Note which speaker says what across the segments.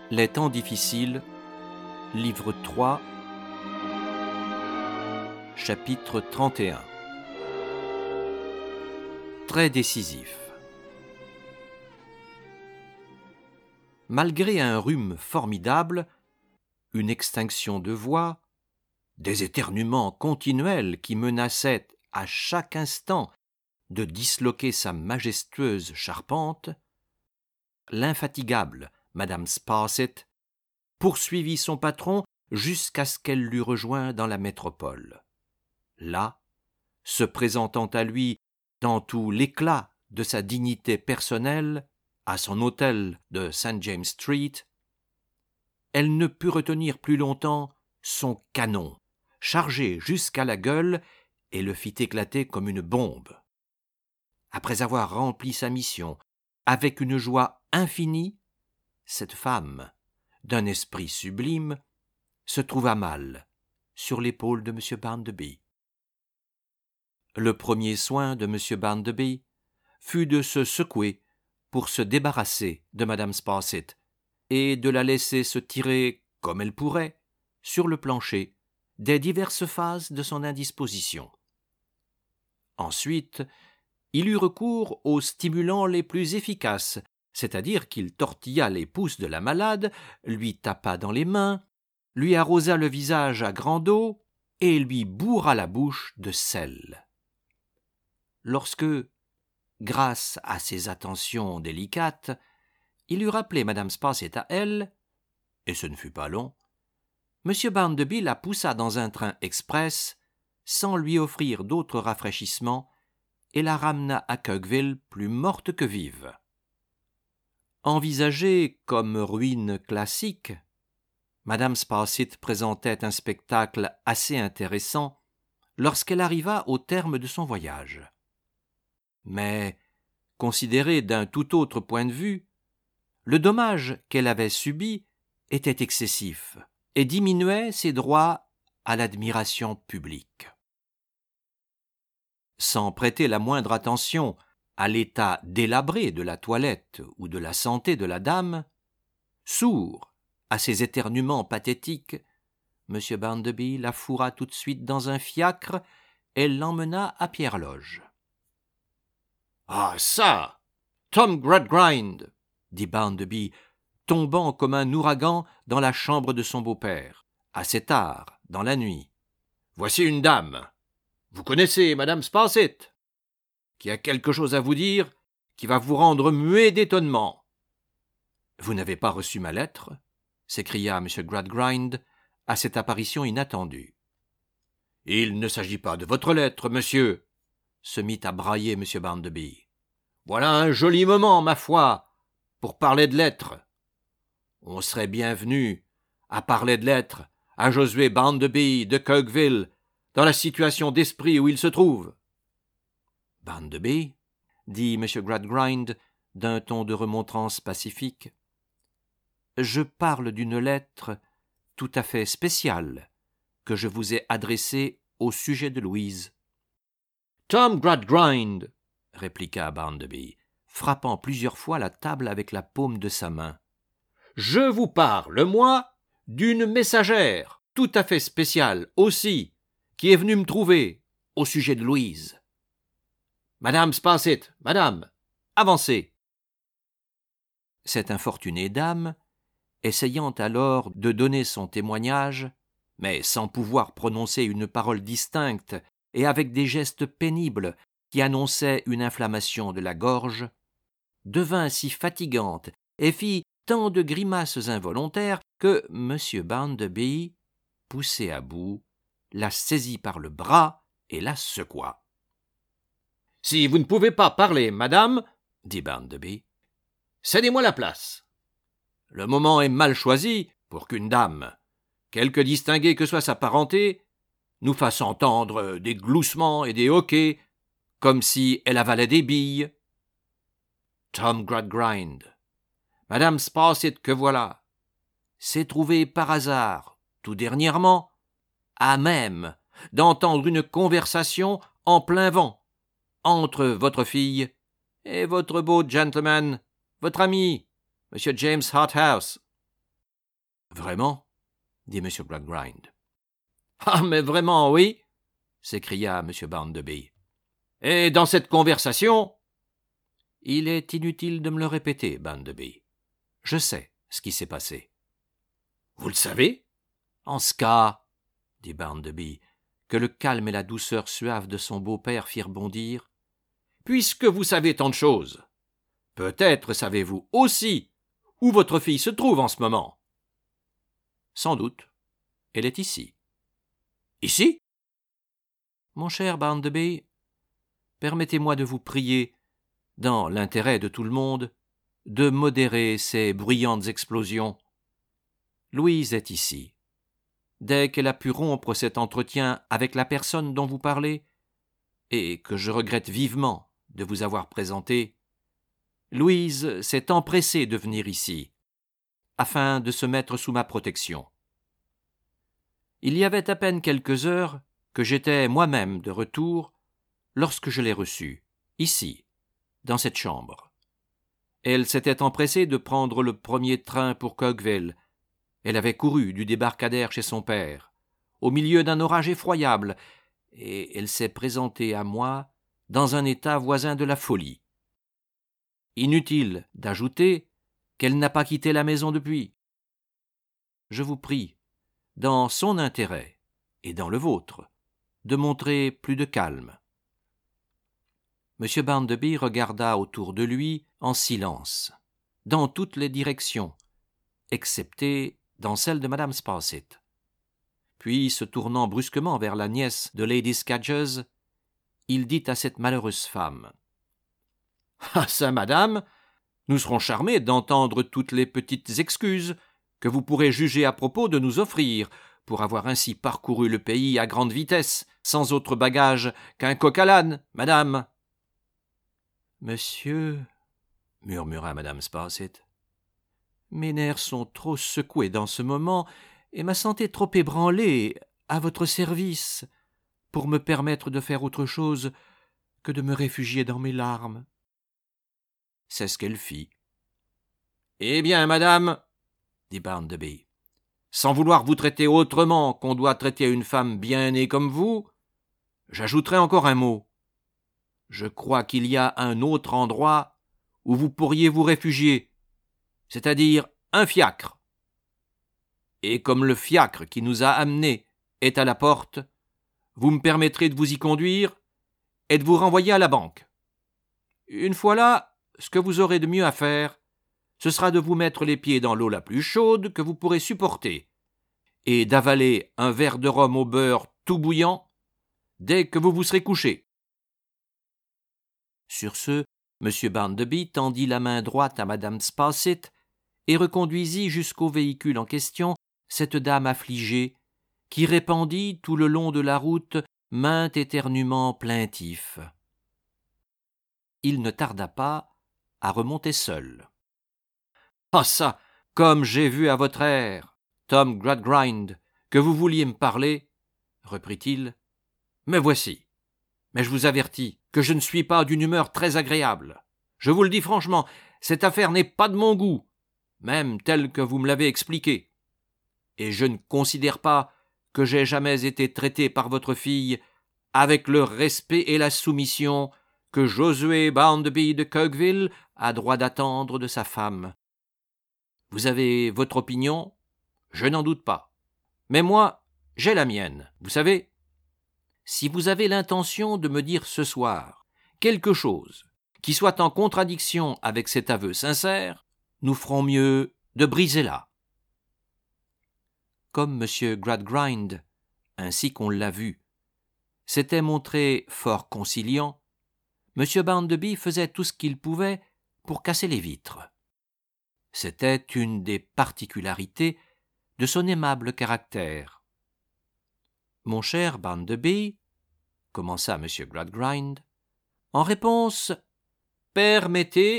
Speaker 1: Les temps difficiles, livre 3, chapitre 31. Très décisif. Malgré un rhume formidable, une extinction de voix, des éternuements continuels qui menaçaient à chaque instant de disloquer sa majestueuse charpente, l'infatigable Madame Sparsit poursuivit son patron jusqu'à ce qu'elle l'eût rejoint dans la métropole. Là, se présentant à lui dans tout l'éclat de sa dignité personnelle, à son hôtel de St. James Street, elle ne put retenir plus longtemps son canon, chargé jusqu'à la gueule, et le fit éclater comme une bombe. Après avoir rempli sa mission avec une joie infinie, cette femme, d'un esprit sublime, se trouva mal sur l'épaule de M. Bounderby. Le premier soin de M. Bounderby fut de se secouer pour se débarrasser de Mme Sparsit et de la laisser se tirer, comme elle pourrait, sur le plancher des diverses phases de son indisposition. Ensuite, il eut recours aux stimulants les plus efficaces, c'est-à-dire qu'il tortilla les pouces de la malade, lui tapa dans les mains, lui arrosa le visage à grande eau et lui bourra la bouche de sel. Lorsque, grâce à ces attentions délicates, il eut rappelé Mme Sparsit à elle, et ce ne fut pas long, M. Bounderby la poussa dans un train express sans lui offrir d'autres rafraîchissements et la ramena à Cokeville plus morte que vive. Envisagée comme ruine classique, Mme Sparsit présentait un spectacle assez intéressant lorsqu'elle arriva au terme de son voyage. Mais, considéré d'un tout autre point de vue, le dommage qu'elle avait subi était excessif et diminuait ses droits à l'admiration publique. Sans prêter la moindre attention à l'état délabré de la toilette ou de la santé de la dame, sourd à ses éternuements pathétiques, M. Bounderby la fourra tout de suite dans un fiacre et l'emmena à Pierreloge. « Ah ça, Tom Gradgrind !» dit Bounderby, tombant comme un ouragan dans la chambre de son beau-père, assez tard, dans la nuit. « Voici une dame. Vous connaissez Madame Sparsit, qui a quelque chose à vous dire qui va vous rendre muet d'étonnement. »« Vous n'avez pas reçu ma lettre ?» s'écria M. Gradgrind à cette apparition inattendue. « Il ne s'agit pas de votre lettre, monsieur !» se mit à brailler M. Bounderby. « Voilà un joli moment, ma foi, pour parler de lettres. On serait bienvenu à parler de lettres à Josué Bounderby de Cokeville, dans la situation d'esprit où il se trouve. »« Bounderby, » dit M. Gradgrind d'un ton de remontrance pacifique, « je parle d'une lettre tout à fait spéciale que je vous ai adressée au sujet de Louise. »« Tom Gradgrind, » répliqua Bounderby, frappant plusieurs fois la table avec la paume de sa main, « je vous parle, moi, d'une messagère tout à fait spéciale aussi, qui est venue me trouver au sujet de Louise. Madame Sparsit, madame, avancez. » Cette infortunée dame, essayant alors de donner son témoignage, mais sans pouvoir prononcer une parole distincte et avec des gestes pénibles qui annonçaient une inflammation de la gorge, devint si fatigante et fit tant de grimaces involontaires que M. Bounderby, poussé à bout, la saisit par le bras et la secoua. « Si vous ne pouvez pas parler, madame, » dit Bounderby, « cédez-moi la place. Le moment est mal choisi pour qu'une dame, quelque distinguée que soit sa parenté, nous fasse entendre des gloussements et des hoquets comme si elle avalait des billes. Tom Gradgrind, Madame Sparsit que voilà, s'est trouvée par hasard, tout dernièrement, à même d'entendre une conversation en plein vent entre votre fille et votre beau gentleman, votre ami, M. James Harthouse. Vraiment? Dit M. Gradgrind. Ah, mais vraiment, oui, s'écria M. Bounderby. Et dans cette conversation... Il est inutile de me le répéter, Bounderby. Je sais ce qui s'est passé. Vous le savez? En ce cas, dit Bounderby, que le calme et la douceur suave de son beau-père firent bondir, puisque vous savez tant de choses, peut-être savez-vous aussi où votre fille se trouve en ce moment. Sans doute. Elle est ici. Ici? Mon cher Bounderby, permettez-moi de vous prier, dans l'intérêt de tout le monde, de modérer ces bruyantes explosions. Louise est ici. Dès qu'elle a pu rompre cet entretien avec la personne dont vous parlez, et que je regrette vivement de vous avoir présenté, Louise s'est empressée de venir ici, afin de se mettre sous ma protection. Il y avait à peine quelques heures que j'étais moi-même de retour lorsque je l'ai reçue, ici, dans cette chambre. Elle s'était empressée de prendre le premier train pour Cogville. Elle avait couru du débarcadère chez son père, au milieu d'un orage effroyable, et elle s'est présentée à moi dans un état voisin de la folie. Inutile d'ajouter qu'elle n'a pas quitté la maison depuis. Je vous prie, dans son intérêt et dans le vôtre, de montrer plus de calme. M. Bounderby regarda autour de lui en silence, dans toutes les directions, excepté dans celle de Mme Sparsit. Puis, se tournant brusquement vers la nièce de Lady Scadgers, il dit à cette malheureuse femme : « Ah ça, madame, nous serons charmés d'entendre toutes les petites excuses que vous pourrez juger à propos de nous offrir pour avoir ainsi parcouru le pays à grande vitesse, sans autre bagage qu'un coq à l'âne, madame. » « Monsieur, » murmura Mme Sparsit, « mes nerfs sont trop secoués dans ce moment et ma santé trop ébranlée à votre service pour me permettre de faire autre chose que de me réfugier dans mes larmes. » C'est ce qu'elle fit. « Eh bien, madame, dit Bounderby, sans vouloir vous traiter autrement qu'on doit traiter une femme bien née comme vous, j'ajouterai encore un mot. Je crois qu'il y a un autre endroit où vous pourriez vous réfugier, c'est-à-dire un fiacre. Et comme le fiacre qui nous a amenés est à la porte, vous me permettrez de vous y conduire et de vous renvoyer à la banque. Une fois là, ce que vous aurez de mieux à faire, ce sera de vous mettre les pieds dans l'eau la plus chaude que vous pourrez supporter et d'avaler un verre de rhum au beurre tout bouillant dès que vous vous serez couché. Sur ce, M. Bounderby tendit la main droite à Mme Sparsit et reconduisit jusqu'au véhicule en question cette dame affligée, qui répandit tout le long de la route maint éternuement plaintif. Il ne tarda pas à remonter seul. « Ah ça, comme j'ai vu à votre air, Tom Gradgrind, que vous vouliez me parler, reprit-il. Mais voici. Mais je vous avertis que je ne suis pas d'une humeur très agréable. Je vous le dis franchement, cette affaire n'est pas de mon goût, même telle que vous me l'avez expliquée. Et je ne considère pas que j'aie jamais été traité par votre fille avec le respect et la soumission que Josué Bounderby de Cogville a droit d'attendre de sa femme. Vous avez votre opinion, je n'en doute pas. Mais moi, j'ai la mienne, vous savez. Si vous avez l'intention de me dire ce soir quelque chose qui soit en contradiction avec cet aveu sincère, nous ferons mieux de briser là. Comme M. Gradgrind, ainsi qu'on l'a vu, s'était montré fort conciliant, M. Bounderby faisait tout ce qu'il pouvait pour casser les vitres. C'était une des particularités de son aimable caractère. « Mon cher Bounderby, » commença M. Gradgrind, en réponse « Permettez, »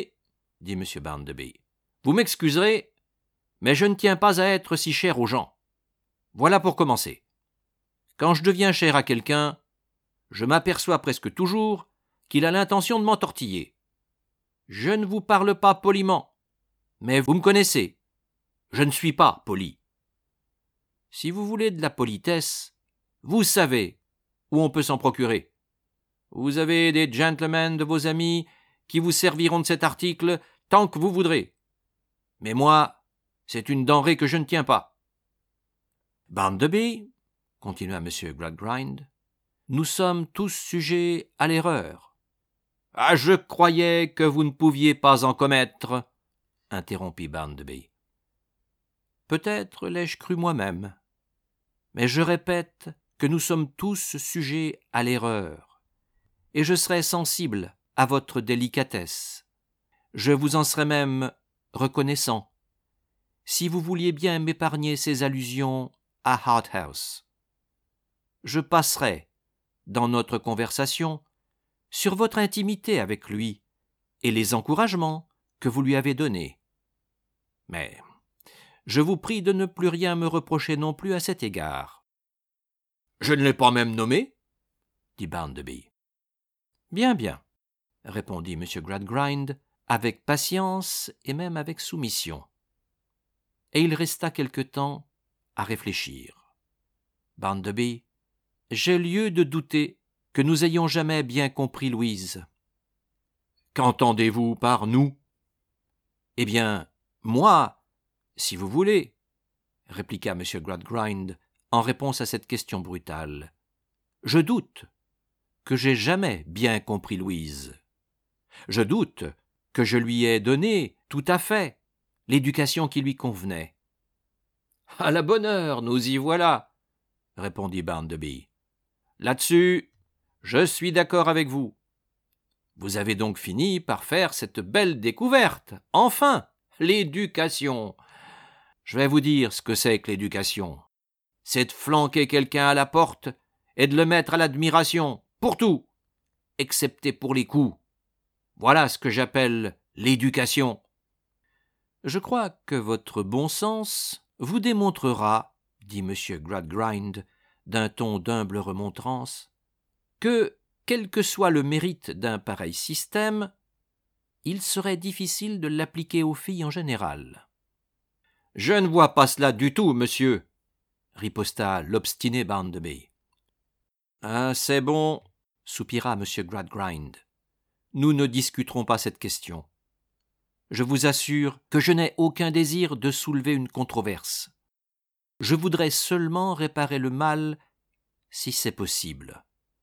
Speaker 1: dit M. Bounderby, « vous m'excuserez, mais je ne tiens pas à être si cher aux gens. Voilà pour commencer. Quand je deviens cher à quelqu'un, je m'aperçois presque toujours qu'il a l'intention de m'entortiller. Je ne vous parle pas poliment, mais vous me connaissez. Je ne suis pas poli. si vous voulez de la politesse, vous savez où on peut s'en procurer. Vous avez des gentlemen de vos amis qui vous serviront de cet article tant que vous voudrez. Mais moi, c'est une denrée que je ne tiens pas. Barnaby, continua M. Gradgrind, nous sommes tous sujets à l'erreur. Ah, je croyais que vous ne pouviez pas en commettre, interrompit Barnaby. Peut-être l'ai-je cru moi-même, mais je répète que nous sommes tous sujets à l'erreur, et je serais sensible à votre délicatesse. Je vous en serais même reconnaissant, si vous vouliez bien m'épargner ces allusions à Harthouse. Je passerai, dans notre conversation, sur votre intimité avec lui et les encouragements que vous lui avez donnés. Mais je vous prie de ne plus rien me reprocher non plus à cet égard. Je ne l'ai pas même nommé, dit Barnaby. Bien, bien, répondit M. Gradgrind, avec patience et même avec soumission. Et il resta quelque temps à réfléchir. Barnaby, j'ai lieu de douter que nous ayons jamais bien compris Louise. Qu'entendez-vous par nous? Eh bien, moi, si vous voulez, répliqua M. Gradgrind en réponse à cette question brutale. Je doute que j'aie jamais bien compris Louise. Je doute que je lui ai donné, tout à fait, l'éducation qui lui convenait. À la bonne heure, nous y voilà, répondit Barnaby. Là-dessus, je suis d'accord avec vous. Vous avez donc fini par faire cette belle découverte. Enfin, l'éducation. Je vais vous dire ce que c'est que l'éducation. C'est de flanquer quelqu'un à la porte et de le mettre à l'admiration, pour tout, excepté pour les coups. Voilà ce que j'appelle l'éducation. Je crois que votre bon sens vous démontrera, dit M. Gradgrind, d'un ton d'humble remontrance, que, quel que soit le mérite d'un pareil système, il serait difficile de l'appliquer aux filles en général. « Je ne vois pas cela du tout, monsieur, » riposta l'obstiné Barnaby. « Ah, c'est bon, » soupira M. Gradgrind. « Nous ne discuterons pas cette question. Je vous assure que je n'ai aucun désir de soulever une controverse. Je voudrais seulement réparer le mal, si c'est possible.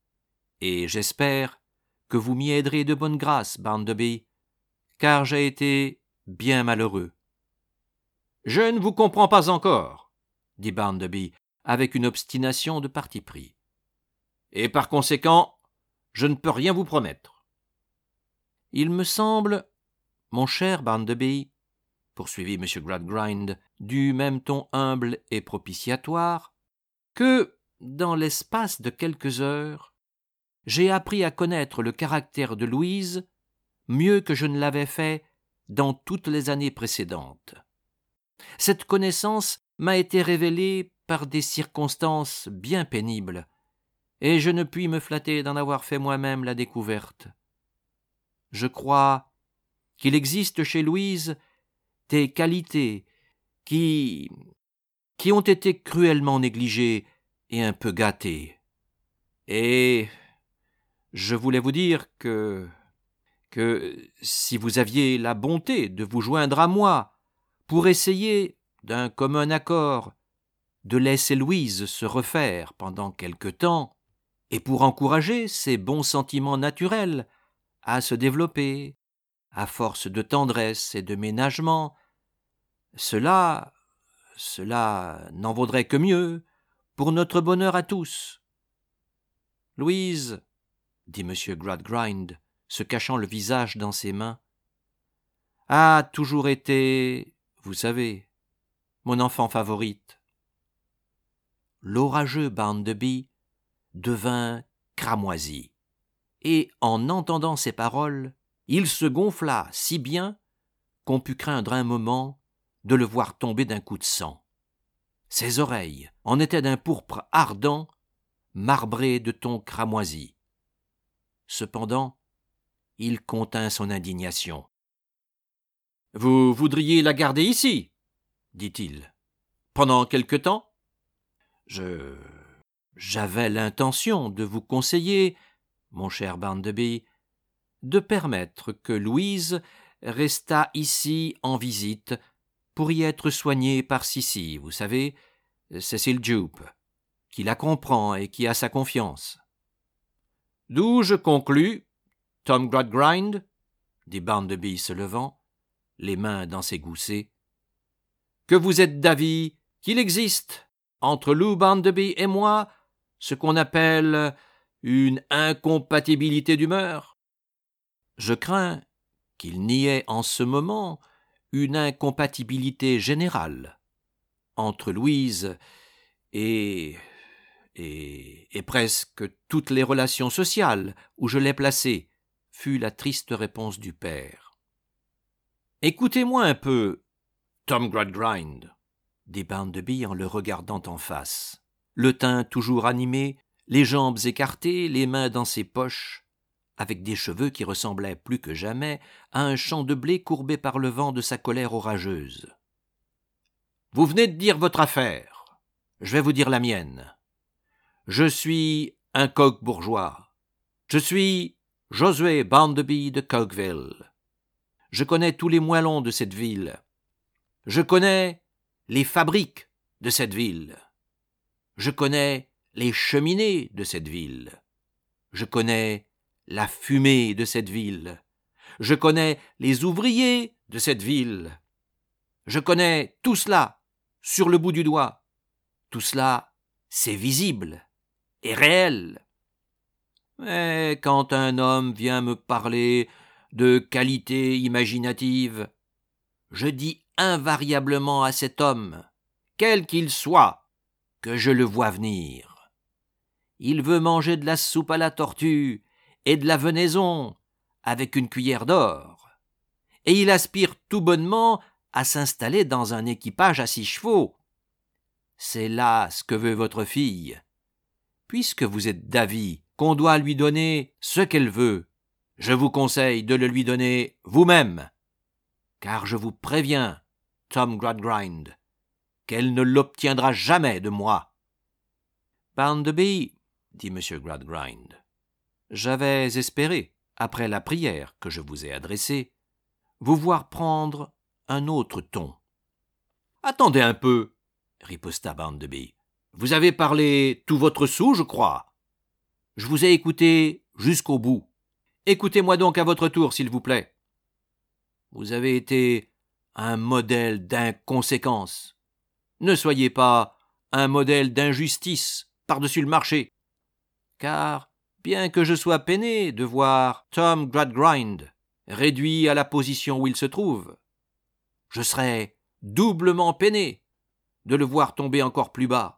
Speaker 1: Et j'espère que vous m'y aiderez de bonne grâce, Barnaby, car j'ai été bien malheureux. »« Je ne vous comprends pas encore, » dit Barnaby, avec une obstination de parti pris. « Et par conséquent, je ne peux rien vous promettre. »« Il me semble, mon cher Barnaby, poursuivit M. Gradgrind du même ton humble et propitiatoire, que, dans l'espace de quelques heures, j'ai appris à connaître le caractère de Louise mieux que je ne l'avais fait dans toutes les années précédentes. Cette connaissance m'a été révélée par des circonstances bien pénibles, et je ne puis me flatter d'en avoir fait moi-même la découverte. Je crois qu'il existe chez Louise des qualités qui ont été cruellement négligées et un peu gâtées. Et je voulais vous dire que si vous aviez la bonté de vous joindre à moi pour essayer, d'un commun accord, de laisser Louise se refaire pendant quelque temps, et pour encourager ses bons sentiments naturels à se développer, à force de tendresse et de ménagement, cela n'en vaudrait que mieux pour notre bonheur à tous. Louise, dit M. Gradgrind, se cachant le visage dans ses mains, a toujours été, vous savez, mon enfant favorite. L'orageux Barnaby devint cramoisi, et en entendant ces paroles, il se gonfla si bien qu'on put craindre un moment de le voir tomber d'un coup de sang. Ses oreilles en étaient d'un pourpre ardent, marbré de tons cramoisis. Cependant, il contint son indignation. « Vous voudriez la garder ici, dit-il, pendant quelque temps ? J'avais l'intention de vous conseiller, mon cher Barnaby, de permettre que Louise restât ici en visite pour y être soignée par Sissy, vous savez, Cécile Jupe, qui la comprend et qui a sa confiance. D'où je conclus, Tom Gradgrind, dit Barnaby se levant, les mains dans ses goussets, que vous êtes d'avis qu'il existe, entre Lou Barnaby et moi, ce qu'on appelle une incompatibilité d'humeur. Je crains qu'il n'y ait en ce moment une incompatibilité générale entre Louise et presque toutes les relations sociales où je l'ai placée, fut la triste réponse du père. Écoutez-moi un peu, Tom Gradgrind, dit Barnaby en le regardant en face, le teint toujours animé, les jambes écartées, les mains dans ses poches, avec des cheveux qui ressemblaient plus que jamais à un champ de blé courbé par le vent de sa colère orageuse. Vous venez de dire votre affaire, je vais vous dire la mienne. Je suis un coq bourgeois. Je suis Josué Barnaby de Cokeville. Je connais tous les moellons de cette ville. Je connais les fabriques de cette ville. Je connais les cheminées de cette ville. Je connais la fumée de cette ville. Je connais les ouvriers de cette ville. Je connais tout cela sur le bout du doigt. Tout cela, c'est visible et réel. Mais quand un homme vient me parler de qualités imaginatives, je dis invariablement à cet homme, quel qu'il soit, que je le vois venir. Il veut manger de la soupe à la tortue et de la venaison avec une cuillère d'or, et il aspire tout bonnement à s'installer dans un équipage à 6 chevaux. C'est là ce que veut votre fille. Puisque vous êtes d'avis qu'on doit lui donner ce qu'elle veut, je vous conseille de le lui donner vous-même, car je vous préviens, Tom Gradgrind, qu'elle ne l'obtiendra jamais de moi. Barnaby, dit M. Gradgrind, j'avais espéré, après la prière que je vous ai adressée, vous voir prendre un autre ton. Attendez un peu, riposta Barnaby. Vous avez parlé tout votre soûl, je crois. Je vous ai écouté jusqu'au bout. Écoutez-moi donc à votre tour, s'il vous plaît. Vous avez été un modèle d'inconséquence. Ne soyez pas un modèle d'injustice par-dessus le marché. Car, bien que je sois peiné de voir Tom Gradgrind réduit à la position où il se trouve, je serais doublement peiné de le voir tomber encore plus bas.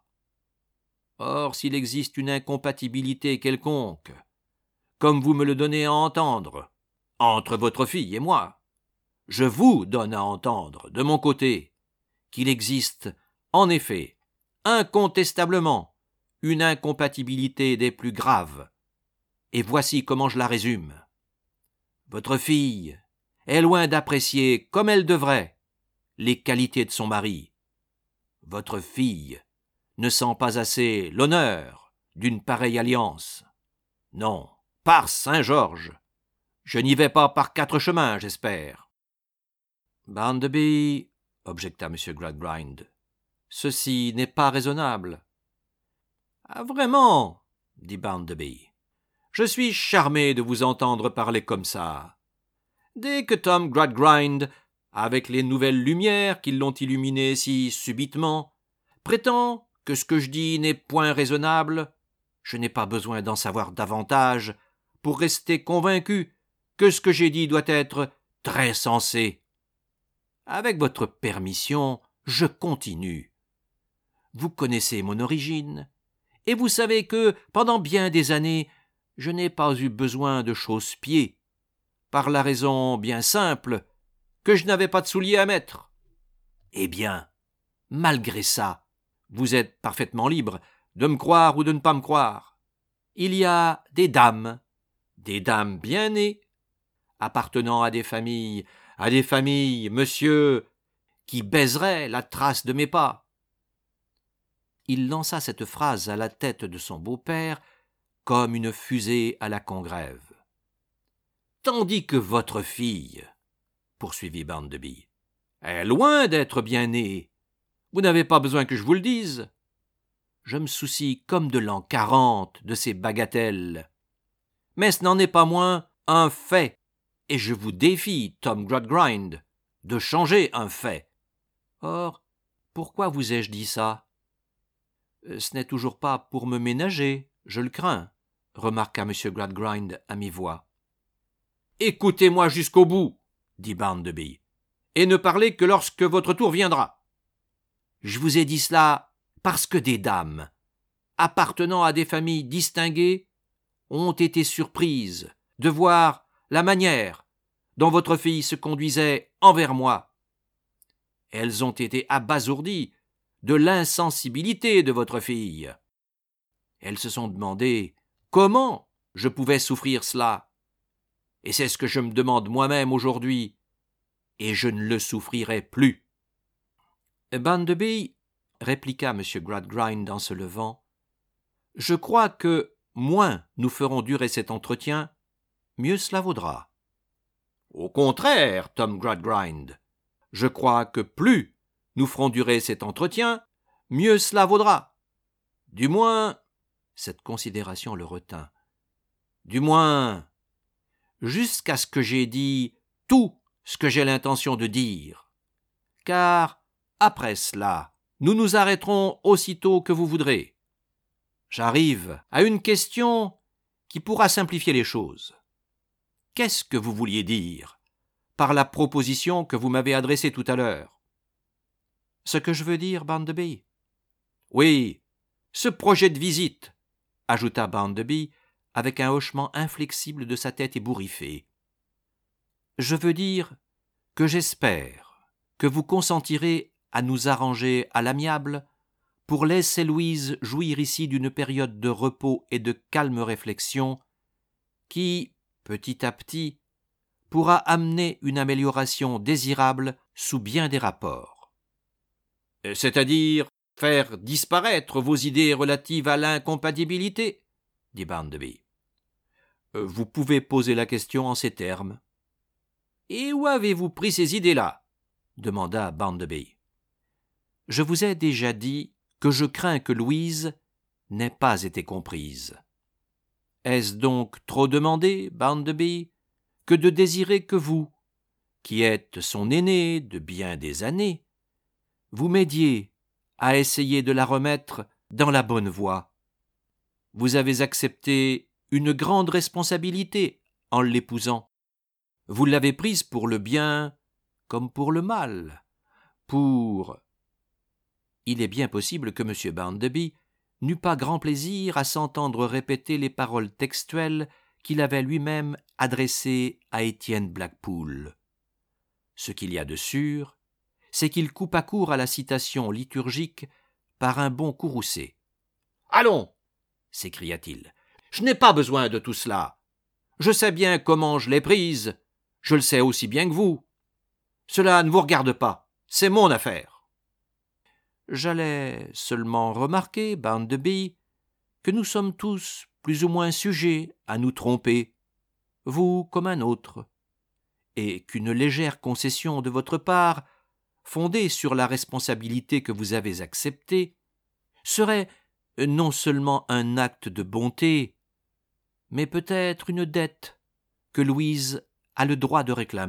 Speaker 1: Or, s'il existe une incompatibilité quelconque, comme vous me le donnez à entendre, entre votre fille et moi, je vous donne à entendre, de mon côté, qu'il existe, en effet, incontestablement, une incompatibilité des plus graves. Et voici comment je la résume. Votre fille est loin d'apprécier, comme elle devrait, les qualités de son mari. Votre fille ne sent pas assez l'honneur d'une pareille alliance. Non, par Saint-Georges, je n'y vais pas par 4 chemins, j'espère. Barnaby, objecta M. Gradgrind, ceci n'est pas raisonnable. Ah, vraiment, dit Barnaby, je suis charmé de vous entendre parler comme ça. Dès que Tom Gradgrind, avec les nouvelles lumières qui l'ont illuminé si subitement, prétend que ce que je dis n'est point raisonnable, je n'ai pas besoin d'en savoir davantage pour rester convaincu que ce que j'ai dit doit être très sensé. Avec votre permission, je continue. Vous connaissez mon origine, et vous savez que, pendant bien des années, je n'ai pas eu besoin de chausse-pieds, par la raison bien simple que je n'avais pas de souliers à mettre. Eh bien, malgré ça, vous êtes parfaitement libre de me croire ou de ne pas me croire. Il y a des dames bien nées, appartenant à des familles, monsieur, qui baiseraient la trace de mes pas. il lança cette phrase à la tête de son beau-père comme une fusée à la Congrève. « Tandis que votre fille, poursuivit Barnaby, est loin d'être bien née. Vous n'avez pas besoin que je vous le dise. Je me soucie comme de l'an 40 de ces bagatelles. Mais ce n'en est pas moins un fait, et je vous défie, Tom Gradgrind, de changer un fait. » « Or, pourquoi vous ai-je dit ça ? » « Ce n'est toujours pas pour me ménager, je le crains, » remarqua M. Gradgrind à mi-voix. « Écoutez-moi jusqu'au bout, dit Barnaby, et ne parlez que lorsque votre tour viendra. Je vous ai dit cela parce que des dames, appartenant à des familles distinguées, ont été surprises de voir la manière dont votre fille se conduisait envers moi. Elles ont été abasourdies de l'insensibilité de votre fille. Elles se sont demandé comment je pouvais souffrir cela. Et c'est ce que je me demande moi-même aujourd'hui, et je ne le souffrirai plus. » Barnaby, répliqua M. Gradgrind en se levant, « je crois que moins nous ferons durer cet entretien, mieux cela vaudra. »« Au contraire, Tom Gradgrind, je crois que plus nous ferons durer cet entretien, mieux cela vaudra. Du moins, » cette considération le retint, « du moins, jusqu'à ce que j'aie dit tout ce que j'ai l'intention de dire. Car, après cela, nous nous arrêterons aussitôt que vous voudrez. J'arrive à une question qui pourra simplifier les choses. Qu'est-ce que vous vouliez dire par la proposition que vous m'avez adressée tout à l'heure ? » « Ce que je veux dire, Barnaby ? » ?»« Oui, ce projet de visite, » ajouta Barnaby avec un hochement inflexible de sa tête ébouriffée. « Je veux dire que j'espère que vous consentirez à nous arranger à l'amiable pour laisser Louise jouir ici d'une période de repos et de calme réflexion qui, petit à petit, pourra amener une amélioration désirable sous bien des rapports. » « C'est-à-dire faire disparaître vos idées relatives à l'incompatibilité, » dit Barnaby. « Vous pouvez poser la question en ces termes. »« Et où avez-vous pris ces idées-là » demanda Barnaby. « Je vous ai déjà dit que je crains que Louise n'ait pas été comprise. Est-ce donc trop demandé, Barnaby, que de désirer que vous, qui êtes son aîné de bien des années, vous m'aidiez à essayer de la remettre dans la bonne voie. Vous avez accepté une grande responsabilité en l'épousant. Vous l'avez prise pour le bien comme pour le mal, pour... » Il est bien possible que M. Barnaby n'eut pas grand plaisir à s'entendre répéter les paroles textuelles qu'il avait lui-même adressées à Étienne Blackpool. Ce qu'il y a de sûr, c'est qu'il coupa court à la citation liturgique par un bon courroucé. « Allons !» s'écria-t-il. « Je n'ai pas besoin de tout cela. Je sais bien comment je l'ai prise. Je le sais aussi bien que vous. Cela ne vous regarde pas. C'est mon affaire. » « J'allais seulement remarquer, Barnaby, que nous sommes tous plus ou moins sujets à nous tromper, vous comme un autre, et qu'une légère concession de votre part, fondée sur la responsabilité que vous avez acceptée, serait non seulement un acte de bonté, mais peut-être une dette que Louise a le droit de réclamer. »«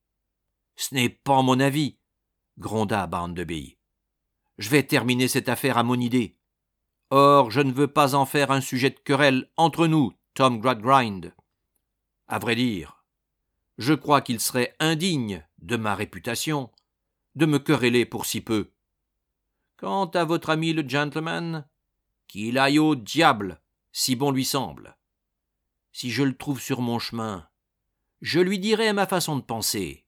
Speaker 1: Ce n'est pas mon avis, » gronda Barnaby. « Je vais terminer cette affaire à mon idée. Or, je ne veux pas en faire un sujet de querelle entre nous, Tom Gradgrind. À vrai dire, je crois qu'il serait indigne de ma réputation de me quereller pour si peu. Quant à votre ami le gentleman, qu'il aille au diable, si bon lui semble. Si je le trouve sur mon chemin, je lui dirai ma façon de penser.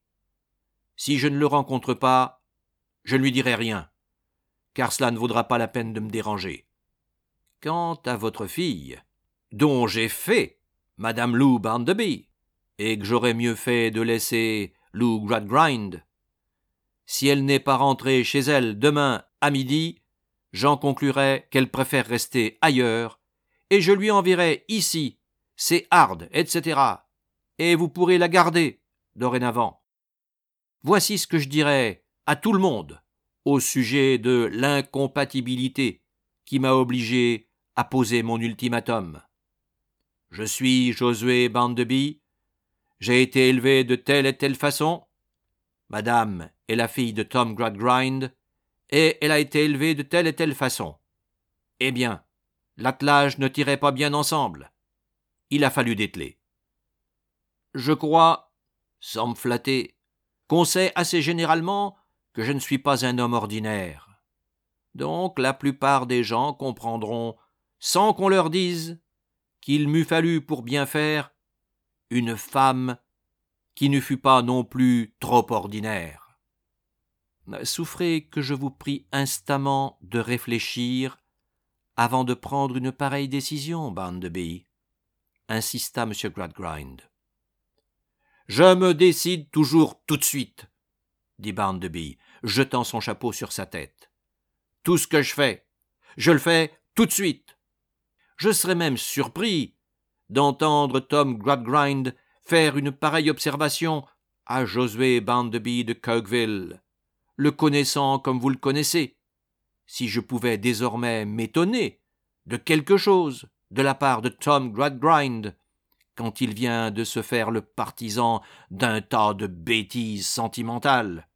Speaker 1: Si je ne le rencontre pas, je ne lui dirai rien, car cela ne vaudra pas la peine de me déranger. Quant à votre fille, dont j'ai fait Madame Lou Barnaby, et que j'aurais mieux fait de laisser Lou Gradgrind, si elle n'est pas rentrée chez elle demain à midi, j'en conclurai qu'elle préfère rester ailleurs, et je lui enverrai ici ses hardes, etc., et vous pourrez la garder dorénavant. Voici ce que je dirais à tout le monde au sujet de l'incompatibilité qui m'a obligé à poser mon ultimatum. Je suis Josué Bounderby, j'ai été élevé de telle et telle façon. Madame est la fille de Tom Gradgrind, et elle a été élevée de telle et telle façon. Eh bien, l'attelage ne tirait pas bien ensemble. Il a fallu dételer. Je crois, sans me flatter, qu'on sait assez généralement que je ne suis pas un homme ordinaire. Donc la plupart des gens comprendront, sans qu'on leur dise, qu'il m'eût fallu pour bien faire une femme qui ne fût pas non plus trop ordinaire. Souffrez que je vous prie instamment de réfléchir avant de prendre une pareille décision, Bounderby, insista M. Gradgrind. Je me décide toujours tout de suite, dit Bounderby, jetant son chapeau sur sa tête. Tout ce que je le fais tout de suite. Je serais même surpris d'entendre Tom Gradgrind faire une pareille observation à Josué Bounderby de Cokeville, le connaissant comme vous le connaissez. Si je pouvais désormais m'étonner de quelque chose de la part de Tom Gradgrind, quand il vient de se faire le partisan d'un tas de bêtises sentimentales.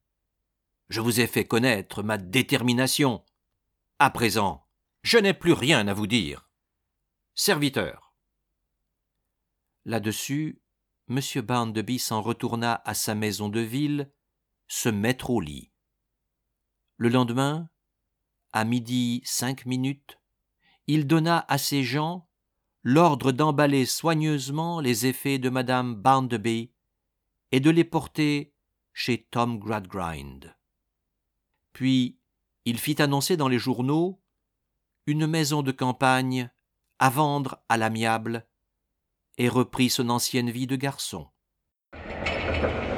Speaker 1: Je vous ai fait connaître ma détermination. À présent, je n'ai plus rien à vous dire. Serviteur. Là-dessus, M. Bounderby s'en retourna à sa maison de ville, se mettre au lit. Le lendemain, à 12:05, il donna à ses gens l'ordre d'emballer soigneusement les effets de Madame Bounderby et de les porter chez Tom Gradgrind. Puis il fit annoncer dans les journaux une maison de campagne à vendre à l'amiable et reprit son ancienne vie de garçon.